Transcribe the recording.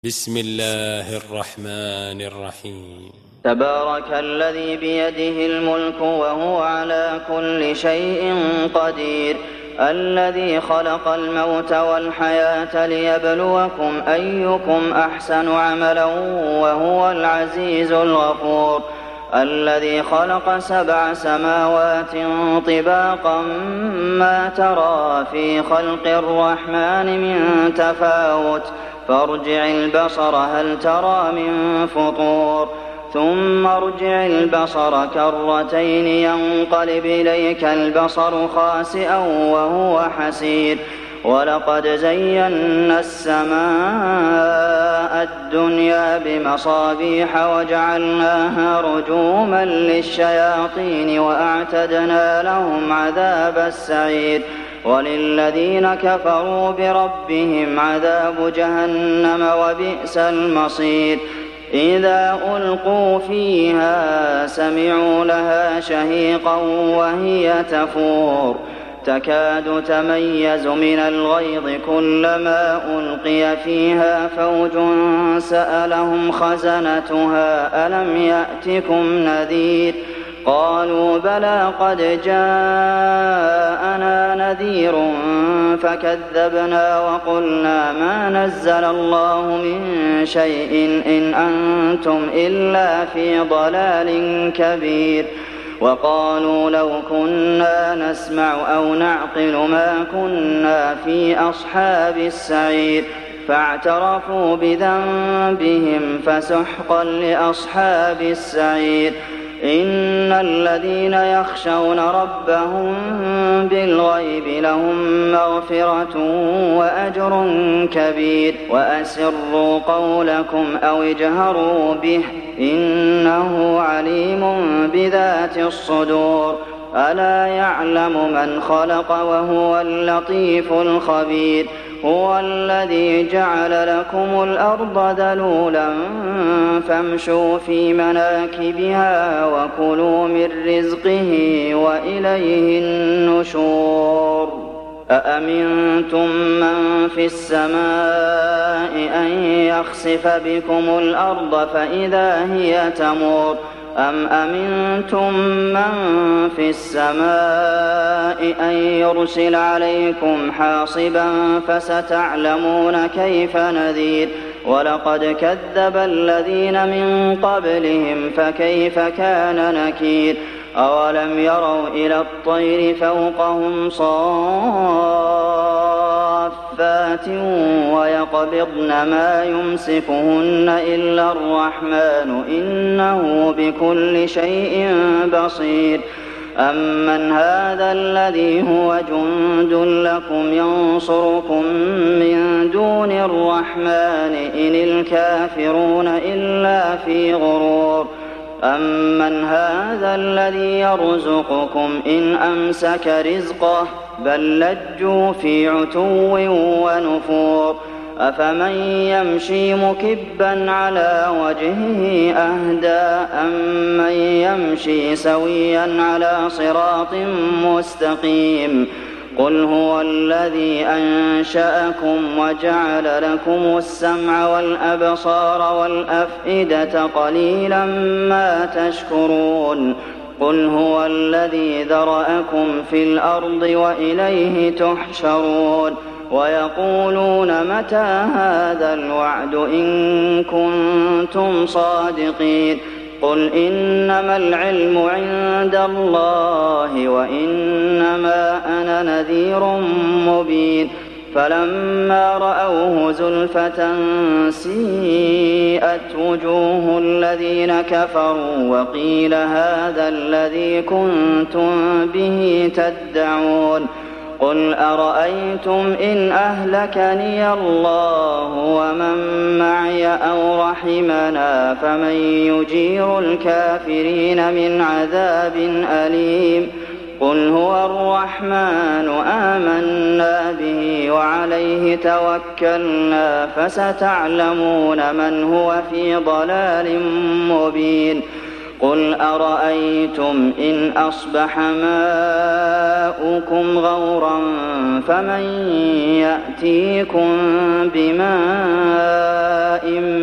بسم الله الرحمن الرحيم. تبارك الذي بيده الملك وهو على كل شيء قدير الذي خلق الموت والحياة ليبلوكم أيكم أحسن عملا وهو العزيز الغفور الذي خلق 7 سماوات طباقا ما ترى في خلق الرحمن من تفاوت فارجع البصر هل ترى من فطور ثم ارجع البصر كرتين ينقلب إليك البصر خاسئا وهو حسير ولقد زينا السماء الدنيا بمصابيح وجعلناها رجوما للشياطين وأعتدنا لهم عذاب السعير وللذين كفروا بربهم عذاب جهنم وبئس المصير إذا ألقوا فيها سمعوا لها شهيقا وهي تفور تكاد تميز من الغيظ كلما ألقي فيها فوج سألهم خزنتها ألم يأتكم نذير قالوا بلى قد جاءنا نذير فكذبنا وقلنا ما نزل الله من شيء إن أنتم إلا في ضلال كبير وقالوا لو كنا نسمع أو نعقل ما كنا في أصحاب السعير فاعترفوا بذنبهم فسحقا لأصحاب السعير إن الذين يخشون ربهم بالغيب لهم مغفرة وأجر كبير وأسروا قولكم أو اجهروا به إنه عليم بذات الصدور ألا يعلم من خلق وهو اللطيف الخبير هو الذي جعل لكم الأرض ذلولا فامشوا في مناكبها وكلوا من رزقه وإليه النشور أأمنتم من في السماء أن يخسف بكم الأرض فإذا هي تمور أم أمنتم من في السماء أن يرسل عليكم حاصبا فستعلمون كيف نذير ولقد كذب الذين من قبلهم فكيف كان نكير أولم يروا إلى الطير فوقهم صافات ويقبضن ما يمسكهن إلا الرحمن إنه بكل شيء بصير أمن هذا الذي هو جند لكم ينصركم من دون الرحمن إن الكافرون إلا في غرور أمن هذا الذي يرزقكم إن أمسك رزقه بل لجوا في عتو ونفور أفمن يمشي مكبا على وجهه أهدى أمن يمشي سويا على صراط مستقيم قل هو الذي أنشأكم وجعل لكم السمع والأبصار والأفئدة قليلا ما تشكرون قل هو الذي ذرأكم في الأرض وإليه تحشرون ويقولون متى هذا الوعد إن كنتم صادقين قل إنما العلم عند الله وإنما أنا نذير مبين فلما رأوه زلفة سيئت وجوه الذين كفروا وقيل هذا الذي كنتم به تدعون قل أرأيتم إن أهلكني الله ومن معي أو رحمنا فمن يجير الكافرين من عذاب أليم قل هو الرحمن آمنا به وعليه توكلنا فستعلمون من هو في ضلال مبين قُلْ أَرَأَيْتُمْ إِنْ أَصْبَحَ مَاؤُكُمْ غَوْرًا فَمَن يَأْتِيكُم بِمَاءٍ